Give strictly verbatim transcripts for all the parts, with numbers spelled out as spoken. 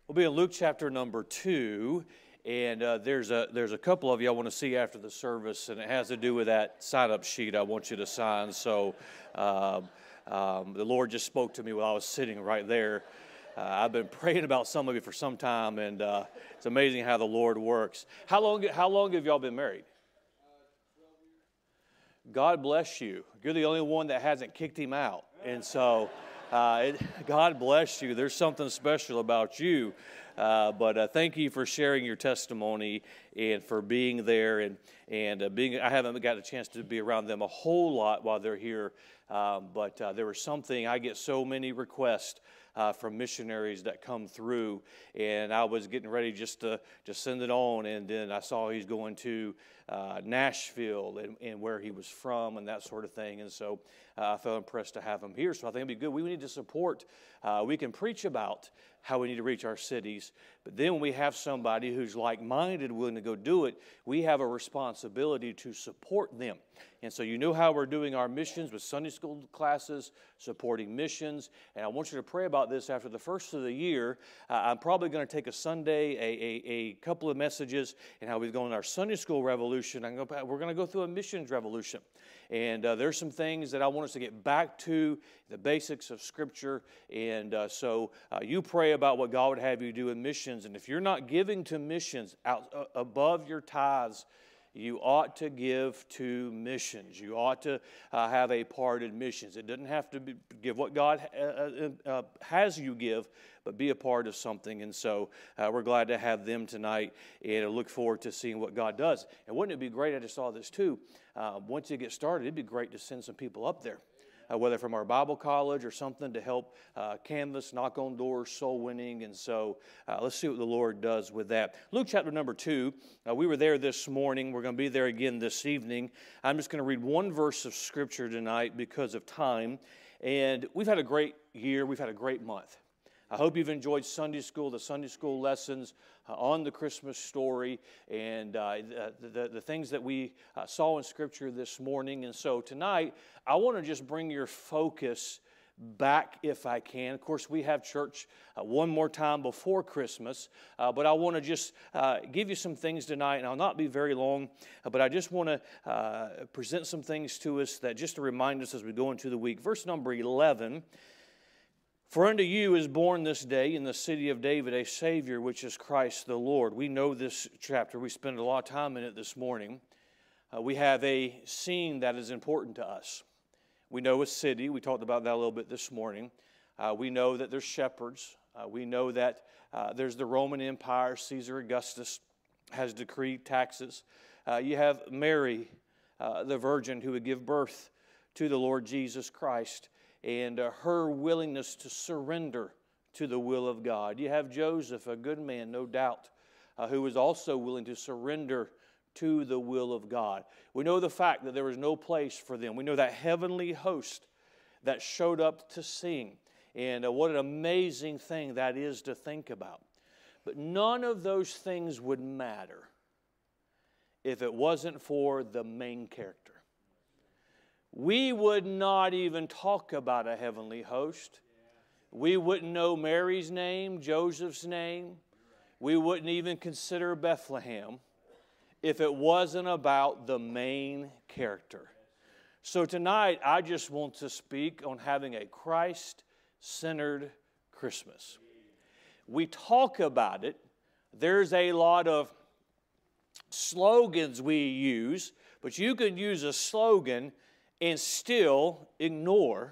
We'll be in Luke chapter number two, and uh, there's a there's a couple of you I want to see after the service, and it has to do with that sign-up sheet I want you to sign. So um, um, the Lord just spoke to me while I was sitting right there. Uh, I've been praying about some of you for some time, and uh, it's amazing how the Lord works. How long how long have y'all been married? God bless you. You're the only one that hasn't kicked him out, and so. Uh, it, God bless you. There's something special about you. Uh, but uh, thank you for sharing your testimony and for being there. And, and uh, being. I haven't got a chance to be around them a whole lot while they're here. Um, but uh, there was something, I get so many requests uh, from missionaries that come through. And I was getting ready just to, to send it on. And then I saw he's going to uh, Nashville and, and where he was from and that sort of thing. And so uh, I felt impressed to have him here. So I think it'd be good. We need to support. Uh, we can preach about how we need to reach our cities. But then when we have somebody who's like-minded, willing to go do it, we have a responsibility to support them. And so you know how we're doing our missions with Sunday school classes, supporting missions. And I want you to pray about this after the first of the year. Uh, I'm probably going to take a Sunday, a, a, a couple of messages, and how we've gone in our Sunday school revolution. I'm going to, we're going to go through a missions revolution. And uh, there's some things that I want us to get back to, the basics of Scripture. And uh, so uh, you pray about what God would have you do in missions. And if you're not giving to missions out uh, above your tithes, you ought to give to missions. You ought to uh, have a part in missions. It doesn't have to be, give what God uh, uh, has you give, but be a part of something. And so uh, we're glad to have them tonight, and I look forward to seeing what God does. And wouldn't it be great, I just saw this too, uh, once you get started, it'd be great to send some people up there. Uh, whether from our Bible college or something to help uh, canvas, knock on doors, soul winning. And so uh, let's see what the Lord does with that. Luke chapter number two, uh, we were there this morning. We're going to be there again this evening. I'm just going to read one verse of Scripture tonight because of time. And we've had a great year. We've had a great month. I hope you've enjoyed Sunday school, the Sunday school lessons uh, on the Christmas story, and uh, the, the, the things that we uh, saw in Scripture this morning. And so tonight, I want to just bring your focus back if I can. Of course, we have church uh, one more time before Christmas, uh, but I want to just uh, give you some things tonight, and I'll not be very long, uh, but I just want to uh, present some things to us that just to remind us as we go into the week. Verse number eleven. For unto you is born this day in the city of David a Savior, which is Christ the Lord. We know this chapter. We spent a lot of time in it this morning. Uh, we have a scene that is important to us. We know a city. We talked about that a little bit this morning. Uh, we know that there's shepherds. Uh, we know that uh, there's the Roman Empire. Caesar Augustus has decreed taxes. Uh, you have Mary, uh, the virgin, who would give birth to the Lord Jesus Christ, and uh, her willingness to surrender to the will of God. You have Joseph, a good man, no doubt, uh, who was also willing to surrender to the will of God. We know the fact that there was no place for them. We know that heavenly host that showed up to sing. And uh, what an amazing thing that is to think about. But none of those things would matter if it wasn't for the main character. We would not even talk about a heavenly host. We wouldn't know Mary's name, Joseph's name. We wouldn't even consider Bethlehem if it wasn't about the main character. So tonight, I just want to speak on having a Christ-centered Christmas. We talk about it. There's a lot of slogans we use, but you can use a slogan and still ignore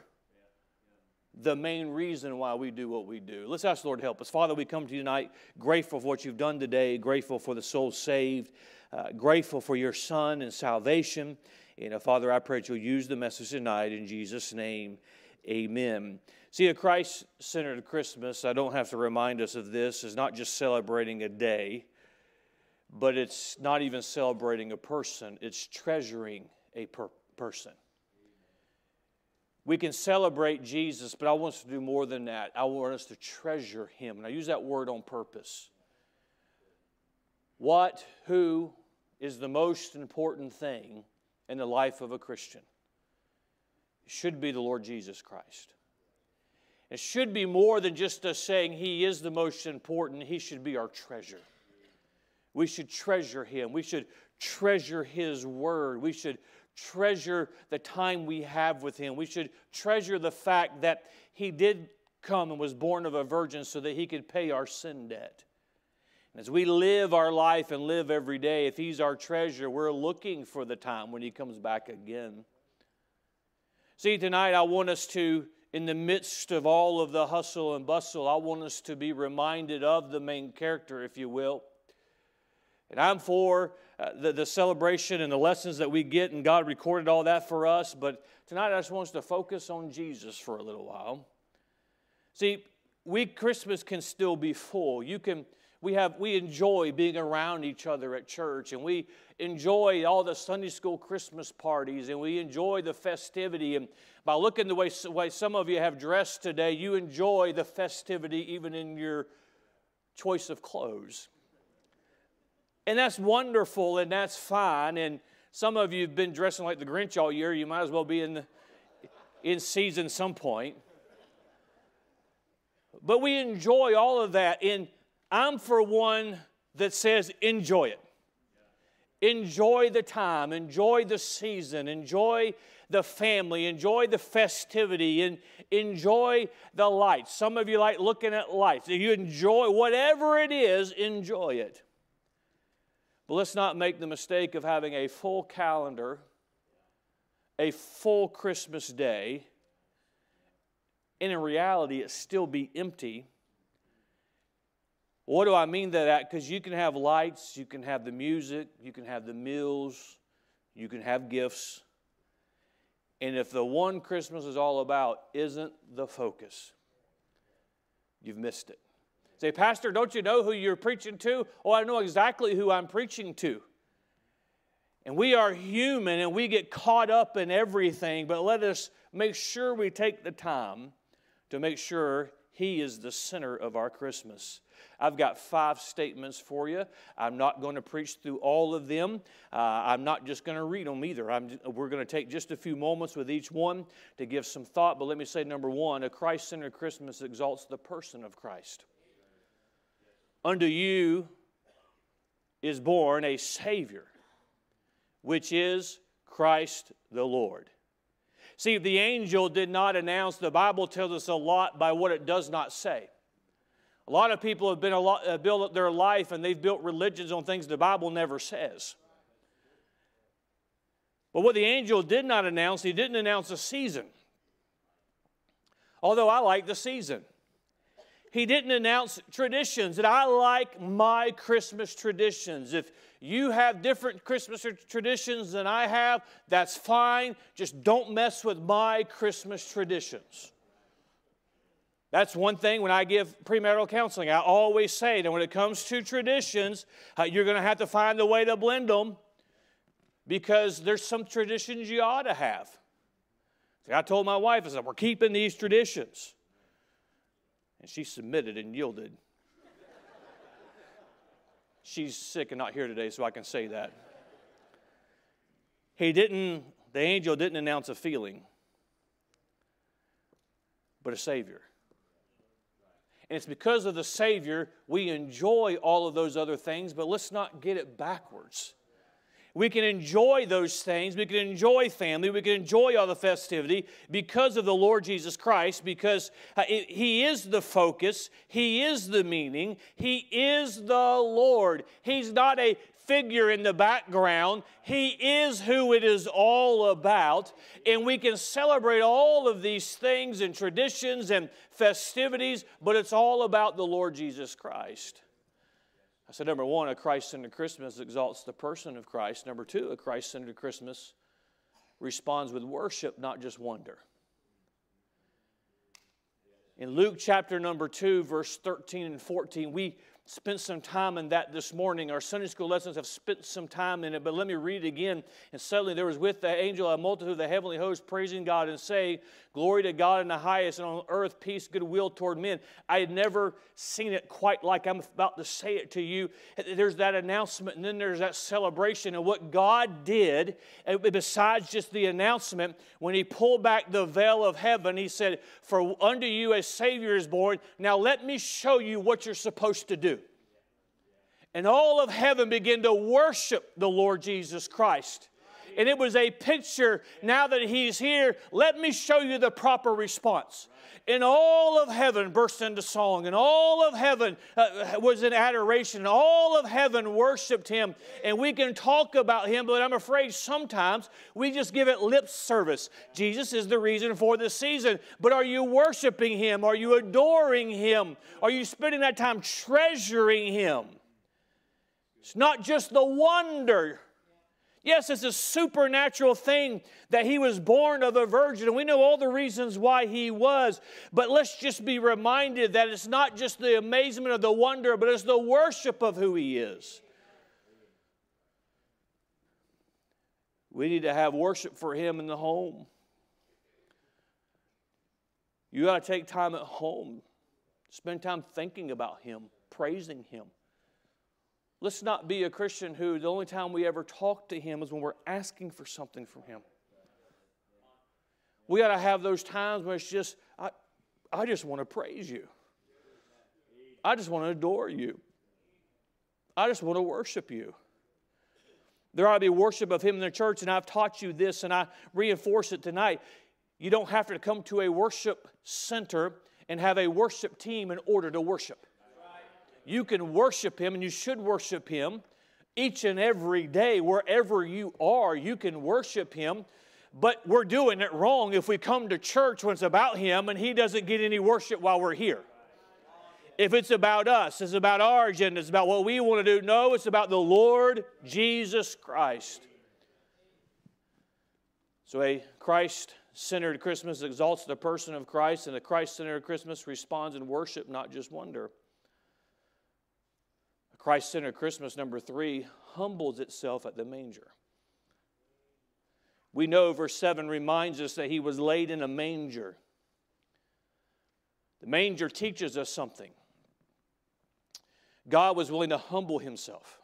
the main reason why we do what we do. Let's ask the Lord to help us. Father, we come to you tonight grateful for what you've done today, grateful for the souls saved, uh, grateful for your Son and salvation. And uh, Father, I pray that you'll use the message tonight in Jesus' name. Amen. See, a Christ-centered Christmas, I don't have to remind us of this, is not just celebrating a day, but it's not even celebrating a person. It's treasuring a per- person. We can celebrate Jesus, but I want us to do more than that. I want us to treasure him. And I use that word on purpose. What, who is the most important thing in the life of a Christian? It should be the Lord Jesus Christ. It should be more than just us saying He is the most important. He should be our treasure. We should treasure Him. We should treasure His Word. We should treasure the time we have with Him. We should treasure the fact that He did come and was born of a virgin so that He could pay our sin debt. And as we live our life and live every day, if He's our treasure, we're looking for the time when He comes back again. See, tonight I want us to, in the midst of all of the hustle and bustle, I want us to be reminded of the main character, if you will. And I'm for uh, the, the celebration and the lessons that we get, and God recorded all that for us. But tonight I just want us to focus on Jesus for a little while. See, we Christmas can still be full. You can, we have, we enjoy being around each other at church, and we enjoy all the Sunday school Christmas parties, and we enjoy the festivity. And by looking the way, way some of you have dressed today, you enjoy the festivity even in your choice of clothes. And that's wonderful, and that's fine. And some of you have been dressing like the Grinch all year. You might as well be in, the, in season some point. But we enjoy all of that. And I'm for one that says enjoy it. Enjoy the time. Enjoy the season. Enjoy the family. Enjoy the festivity. And enjoy the lights. Some of you like looking at lights. If you enjoy whatever it is, enjoy it. But let's not make the mistake of having a full calendar, a full Christmas day, and in reality, it still be empty. What do I mean by that? Because you can have lights, you can have the music, you can have the meals, you can have gifts. And if the one Christmas is all about isn't the focus, you've missed it. Say, Pastor, don't you know who you're preaching to? Oh, I know exactly who I'm preaching to. And we are human and we get caught up in everything, but let us make sure we take the time to make sure He is the center of our Christmas. I've got five statements for you. I'm not going to preach through all of them. Uh, I'm not just going to read them either. I'm, we're going to take just a few moments with each one to give some thought. But let me say, number one, a Christ-centered Christmas exalts the person of Christ. Unto you is born a Savior, which is Christ the Lord. See, the angel did not announce. The Bible tells us a lot by what it does not say. A lot of people have been a lot, uh, built up their life and they've built religions on things the Bible never says. But what the angel did not announce, he didn't announce a season. Although I like the season. He didn't announce traditions, and I like my Christmas traditions. If you have different Christmas traditions than I have, that's fine. Just don't mess with my Christmas traditions. That's one thing when I give premarital counseling. I always say that when it comes to traditions, uh, you're going to have to find a way to blend them because there's some traditions you ought to have. See, I told my wife, I said, we're keeping these traditions. And she submitted and yielded. She's sick and not here today, so I can say that. He didn't, the angel didn't announce a feeling, but a Savior. And it's because of the Savior we enjoy all of those other things, but let's not get it backwards. We can enjoy those things. We can enjoy family. We can enjoy all the festivity because of the Lord Jesus Christ, because He is the focus. He is the meaning. He is the Lord. He's not a figure in the background. He is who it is all about. And we can celebrate all of these things and traditions and festivities, but it's all about the Lord Jesus Christ. I said, number one, a Christ-centered Christmas exalts the person of Christ. Number two, a Christ-centered Christmas responds with worship, not just wonder. In Luke chapter number two, verse thirteen and fourteen, we, spent some time in that this morning. Our Sunday school lessons have spent some time in it, but let me read it again. And suddenly there was with the angel a multitude of the heavenly host praising God and say, glory to God in the highest, and on earth peace, goodwill toward men. I had never seen it quite like I'm about to say it to you. There's that announcement, and then there's that celebration. And what God did, besides just the announcement, when He pulled back the veil of heaven, He said, for unto you a Savior is born. Now let me show you what you're supposed to do. And all of heaven began to worship the Lord Jesus Christ. And it was a picture, now that He's here, let me show you the proper response. And all of heaven burst into song. And all of heaven uh, was in adoration. And all of heaven worshiped Him. And we can talk about Him, but I'm afraid sometimes we just give it lip service. Jesus is the reason for this season. But are you worshiping Him? Are you adoring Him? Are you spending that time treasuring Him? It's not just the wonder. Yes, it's a supernatural thing that He was born of a virgin, and we know all the reasons why He was. But let's just be reminded that it's not just the amazement of the wonder, but it's the worship of who He is. We need to have worship for Him in the home. You got to take time at home. Spend time thinking about Him, praising Him. Let's not be a Christian who the only time we ever talk to Him is when we're asking for something from Him. We got to have those times when it's just, I, I just want to praise You. I just want to adore You. I just want to worship You. There ought to be worship of Him in the church, and I've taught you this, and I reinforce it tonight. You don't have to come to a worship center and have a worship team in order to worship. You can worship Him, and you should worship Him each and every day. Wherever you are, you can worship Him. But we're doing it wrong if we come to church when it's about Him and He doesn't get any worship while we're here. If it's about us, it's about our agenda, it's about what we want to do. No, it's about the Lord Jesus Christ. So a Christ-centered Christmas exalts the person of Christ, and a Christ-centered Christmas responds in worship, not just wonder. Christ-centered Christmas, number three, humbles itself at the manger. We know verse seven reminds us that He was laid in a manger. The manger teaches us something. God was willing to humble Himself.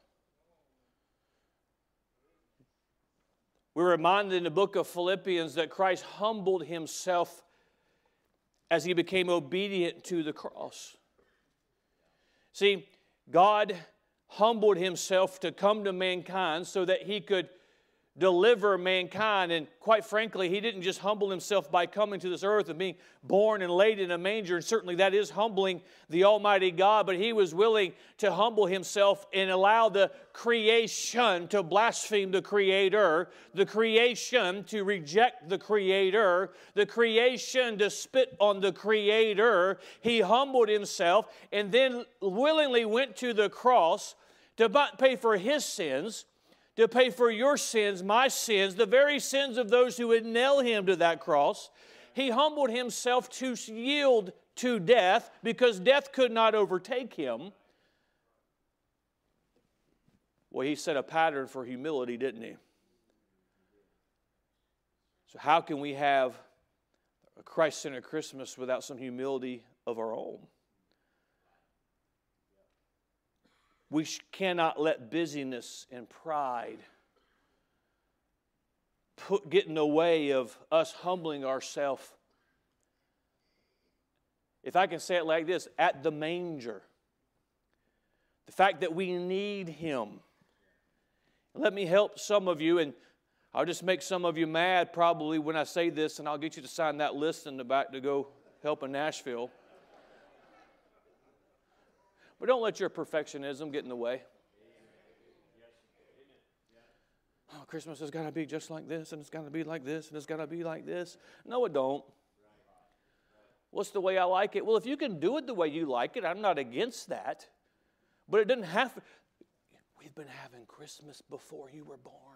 We're reminded in the book of Philippians that Christ humbled Himself as He became obedient to the cross. See, God humbled Himself to come to mankind so that He could deliver mankind. And quite frankly, He didn't just humble Himself by coming to this earth and being born and laid in a manger. And certainly that is humbling the Almighty God. But He was willing to humble Himself and allow the creation to blaspheme the Creator, the creation to reject the Creator, the creation to spit on the Creator. He humbled Himself and then willingly went to the cross to pay for His sins, to pay for your sins, my sins, the very sins of those who would nail Him to that cross. He humbled Himself to yield to death because death could not overtake Him. Well, He set a pattern for humility, didn't He? So how can we have a Christ-centered Christmas without some humility of our own? We cannot let busyness and pride put, get in the way of us humbling ourselves. If I can say it like this, at the manger. The fact that we need Him. Let me help some of you, and I'll just make some of you mad probably when I say this, and I'll get you to sign that list in the back to go help in Nashville. But don't let your perfectionism get in the way. Oh, Christmas has got to be just like this, and it's got to be like this, and it's got to be like this. No, it don't. What's the way I like it? Well, if you can do it the way you like it, I'm not against that. But it doesn't have to. We've been having Christmas before you were born.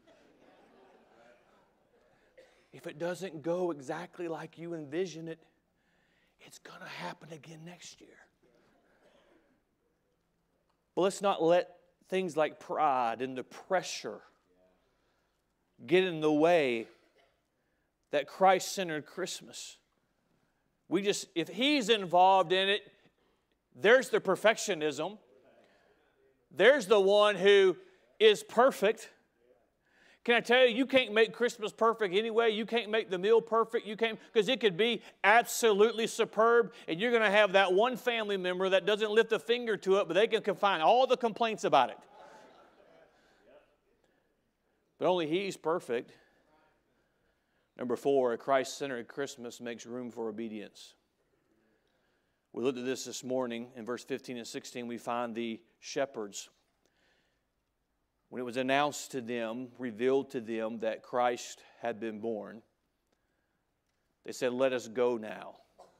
If it doesn't go exactly like you envision it, it's going to happen again next year. But let's not let things like pride and the pressure get in the way that Christ-centered Christmas. We just, if He's involved in it, there's the perfectionism. There's the one who is perfect. Can I tell you, you can't make Christmas perfect anyway. You can't make the meal perfect. You can't, because it could be absolutely superb, and you're going to have that one family member that doesn't lift a finger to it, but they can find all the complaints about it. But only He's perfect. Number four, a Christ-centered Christmas makes room for obedience. We looked at this this morning. In verse fifteen and sixteen, we find the shepherds. When it was announced to them, revealed to them that Christ had been born, they said, "Let us go now.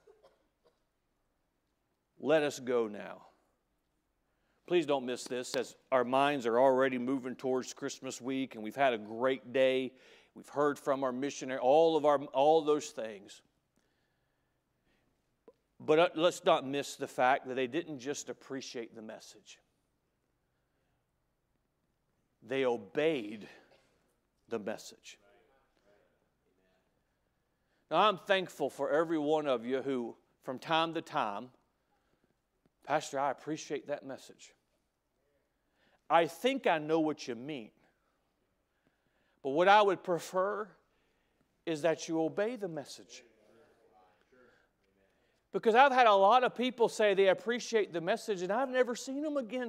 Let us go now." Please don't miss this, as our minds are already moving towards Christmas week, and we've had a great day. We've heard from our missionary, all of our, all of those things. But let's not miss the fact that they didn't just appreciate the message. They obeyed the message. Now, I'm thankful for every one of you who, from time to time, "Pastor, I appreciate that message. I think I know what you mean. But what I would prefer is that you obey the message." Because I've had a lot of people say they appreciate the message, and I've never seen them again.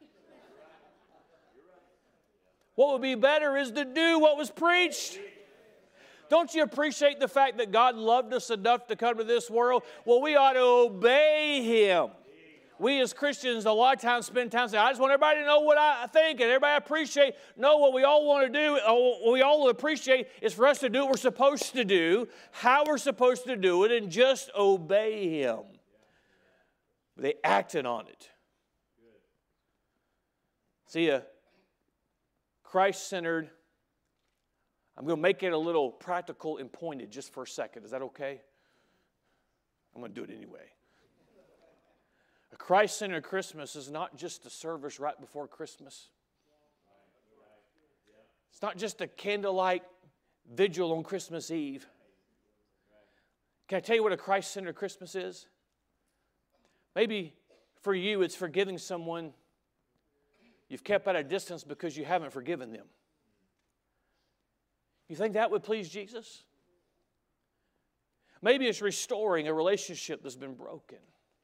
What would be better is to do what was preached. Don't you appreciate the fact that God loved us enough to come to this world? Well, we ought to obey Him. We as Christians a lot of times spend time saying, "I just want everybody to know what I think and everybody appreciate." No, what we all want to do, what we all appreciate is for us to do what we're supposed to do, how we're supposed to do it, and just obey Him. They acted on it. See, a Christ-centered, I'm going to make it a little practical and pointed just for a second. Is that okay? I'm going to do it anyway. A Christ-centered Christmas is not just a service right before Christmas. It's not just a candlelight vigil on Christmas Eve. Can I tell you what a Christ-centered Christmas is? Maybe for you it's forgiving someone you've kept at a distance because you haven't forgiven them. You think that would please Jesus? Maybe it's restoring a relationship that's been broken.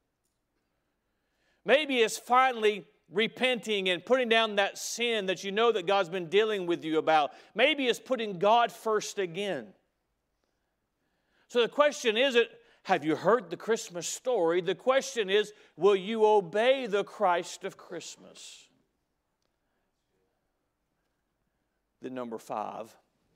Maybe it's finally repenting and putting down that sin that you know that God's been dealing with you about. Maybe it's putting God first again. So the question isn't, have you heard the Christmas story? The question is, will you obey the Christ of Christmas? Then number five,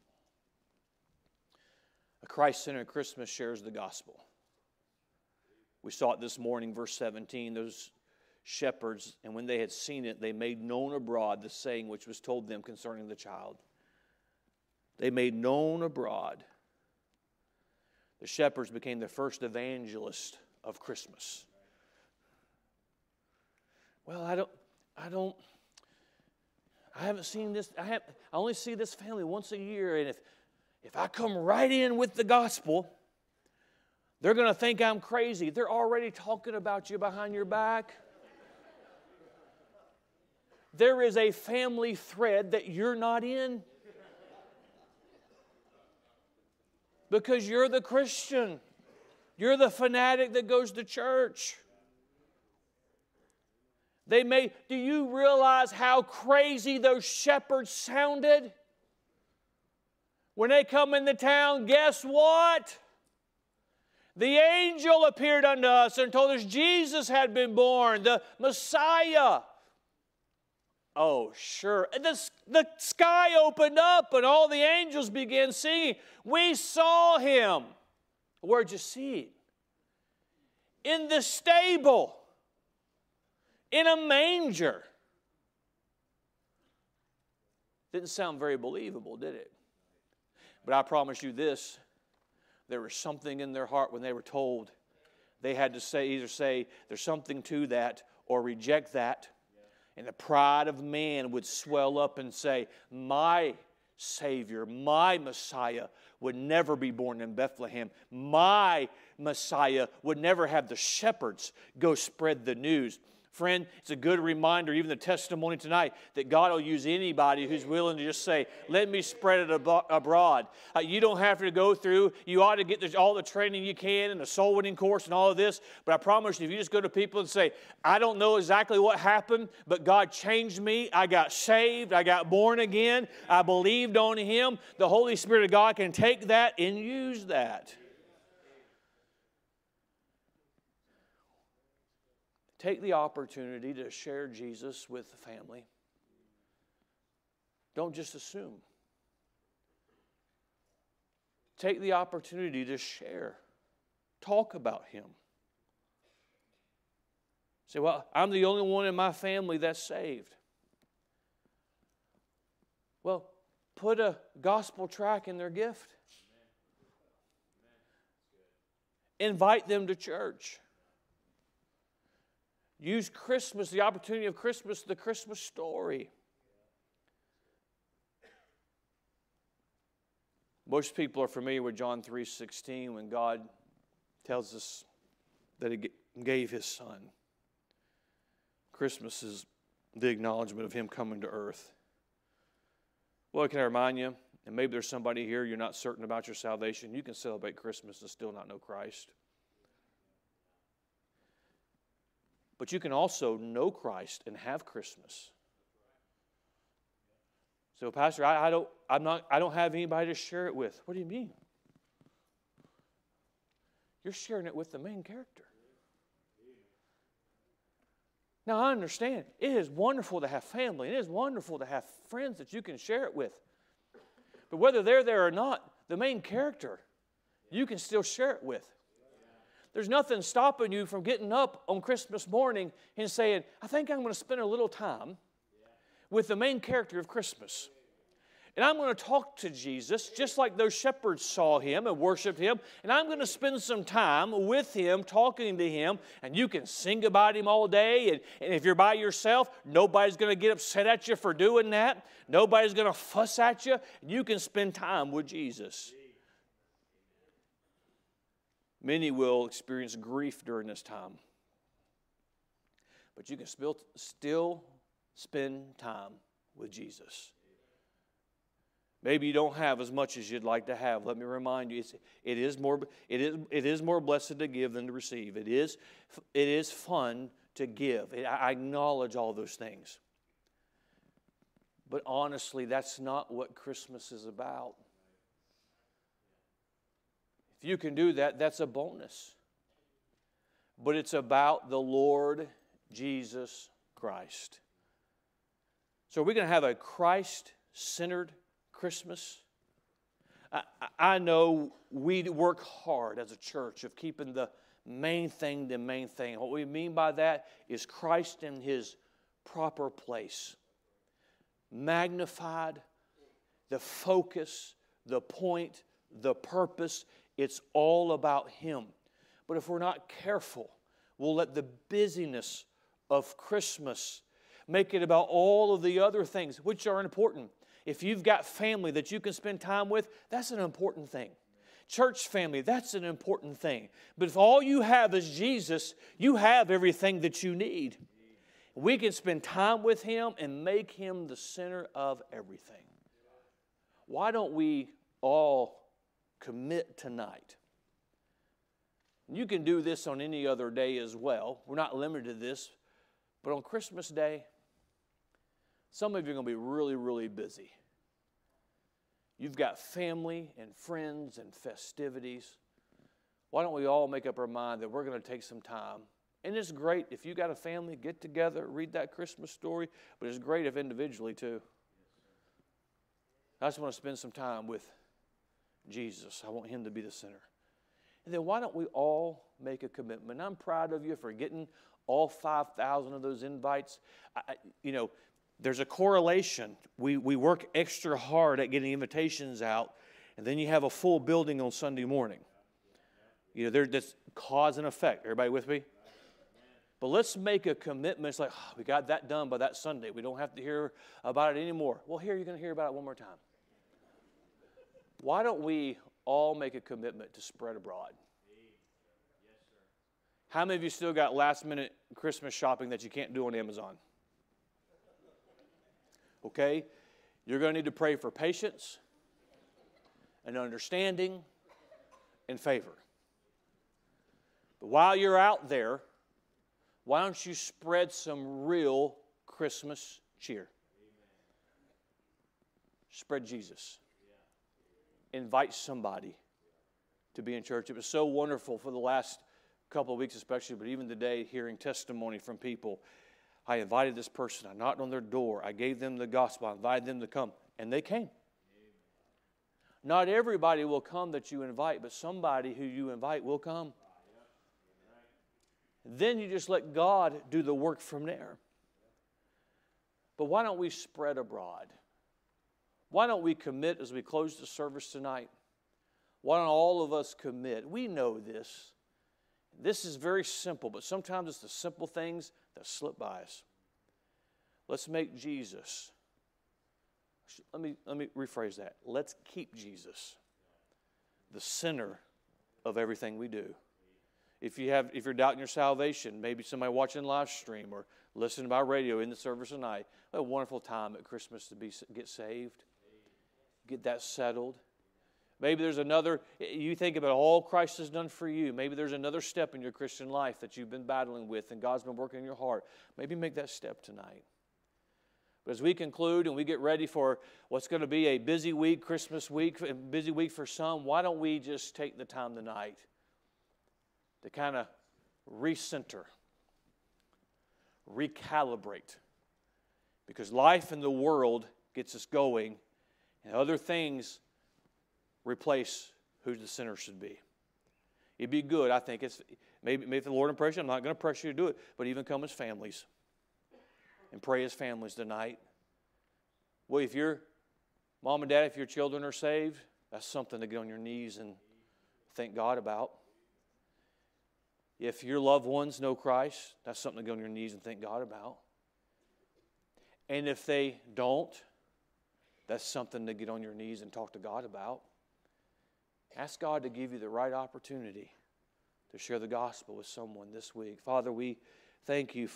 a Christ-centered Christmas shares the gospel. We saw it this morning, verse seventeen, those shepherds, and when they had seen it, they made known abroad the saying which was told them concerning the child. They made known abroad. The shepherds became the first evangelists of Christmas. Well, I don't, I don't, I haven't seen this, I, have, I only see this family once a year, and if, if I come right in with the gospel, they're going to think I'm crazy. They're already talking about you behind your back. There is a family thread that you're not in because you're the Christian. You're the fanatic that goes to church. They may, do you realize how crazy those shepherds sounded? When they come into town, guess what? The angel appeared unto us and told us Jesus had been born, the Messiah. Oh, sure. The, the sky opened up and all the angels began singing. We saw Him. Where'd you see it? In the stable. In a manger. Didn't sound very believable, did it? But I promise you this. There was something in their heart when they were told. They had to say, either say, there's something to that or reject that. And the pride of man would swell up and say, my Savior, my Messiah would never be born in Bethlehem. My Messiah would never have the shepherds go spread the news. Friend, it's a good reminder, even the testimony tonight, that God will use anybody who's willing to just say, let me spread it ab- abroad. Uh, you don't have to go through, you ought to get the, all the training you can and the soul winning course and all of this, but I promise you, if you just go to people and say, I don't know exactly what happened, but God changed me, I got saved, I got born again, I believed on Him, the Holy Spirit of God can take that and use that. Take the opportunity to share Jesus with the family. Don't just assume. Take the opportunity to share. Talk about Him. Say, well, I'm the only one in my family that's saved. Well, put a gospel tract in their gift. Invite them to church. Use Christmas, the opportunity of Christmas, the Christmas story. Most people are familiar with John three sixteen when God tells us that He gave His Son. Christmas is the acknowledgement of Him coming to earth. Well, can I remind you, and maybe there's somebody here, you're not certain about your salvation, you can celebrate Christmas and still not know Christ. But you can also know Christ and have Christmas. So, Pastor, I, I don't, I'm not, I don't have anybody to share it with. What do you mean? You're sharing it with the main character. Now, I understand. It is wonderful to have family. It is wonderful to have friends that you can share it with. But whether they're there or not, the main character, you can still share it with. There's nothing stopping you from getting up on Christmas morning and saying, I think I'm going to spend a little time with the main character of Christmas. And I'm going to talk to Jesus just like those shepherds saw Him and worshiped Him. And I'm going to spend some time with Him, talking to Him. And you can sing about Him all day. And, and if you're by yourself, nobody's going to get upset at you for doing that. Nobody's going to fuss at you. You can spend time with Jesus. Many will experience grief during this time. But you can still, still spend time with Jesus. Maybe you don't have as much as you'd like to have. Let me remind you, it's, it, is more, it, is, it is more blessed to give than to receive. It is, it is fun to give. It, I acknowledge all those things. But honestly, that's not what Christmas is about. If you can do that, that's a bonus. But it's about the Lord Jesus Christ. So are we going to have a Christ-centered Christmas? I, I know we work hard as a church of keeping the main thing the main thing. What we mean by that is Christ in His proper place. Magnified, the focus, the point, the purpose. It's all about Him. But if we're not careful, we'll let the busyness of Christmas make it about all of the other things, which are important. If you've got family that you can spend time with, that's an important thing. Church family, that's an important thing. But if all you have is Jesus, you have everything that you need. We can spend time with Him and make Him the center of everything. Why don't we all commit tonight? You can do this on any other day as well. We're not limited to this. But on Christmas Day, some of you are going to be really, really busy. You've got family and friends and festivities. Why don't we all make up our mind that we're going to take some time? And it's great if you got a family, get together, read that Christmas story. But it's great if individually too. I just want to spend some time with Jesus. I want Him to be the center. And then why don't we all make a commitment? I'm proud of you for getting all five thousand of those invites. I, you know, there's a correlation. We, we work extra hard at getting invitations out, and then you have a full building on Sunday morning. You know, there's this cause and effect. Everybody with me? But let's make a commitment. It's like, oh, we got that done by that Sunday. We don't have to hear about it anymore. Well, here you're going to hear about it one more time. Why don't we all make a commitment to spread abroad? How many of you still got last-minute Christmas shopping that you can't do on Amazon? Okay? You're going to need to pray for patience and understanding and favor. But while you're out there, why don't you spread some real Christmas cheer? Spread Jesus. Invite somebody to be in church. It was so wonderful for the last couple of weeks especially, but even today, hearing testimony from people. I invited this person. I knocked on their door. I gave them the gospel. I invited them to come, and they came. Amen. Not everybody will come that you invite, but somebody who you invite will come. Then you just let God do the work from there. But why don't we spread abroad? Why don't we commit as we close the service tonight? Why don't all of us commit? We know this. This is very simple, but sometimes it's the simple things that slip by us. Let's make Jesus. Let me, let me rephrase that. Let's keep Jesus the center of everything we do. If you have, if you're doubting your salvation, maybe somebody watching live stream or listening by radio in the service tonight, what a wonderful time at Christmas to be get saved, get that settled. Maybe there's another, you think about all Christ has done for you. Maybe there's another step in your Christian life that you've been battling with and God's been working in your heart. Maybe make that step tonight. But as we conclude and we get ready for what's going to be a busy week, Christmas week, a busy week for some, why don't we just take the time tonight to kind of recenter, recalibrate. Because life in the world gets us going and other things replace who the sinner should be. It'd be good, I think. It's maybe, maybe if the Lord impress you, I'm not going to pressure you to do it, but even come as families and pray as families tonight. Well, if your mom and dad, if your children are saved, that's something to get on your knees and thank God about. If your loved ones know Christ, that's something to get on your knees and thank God about. And if they don't, that's something to get on your knees and talk to God about. Ask God to give you the right opportunity to share the gospel with someone this week. Father, we thank you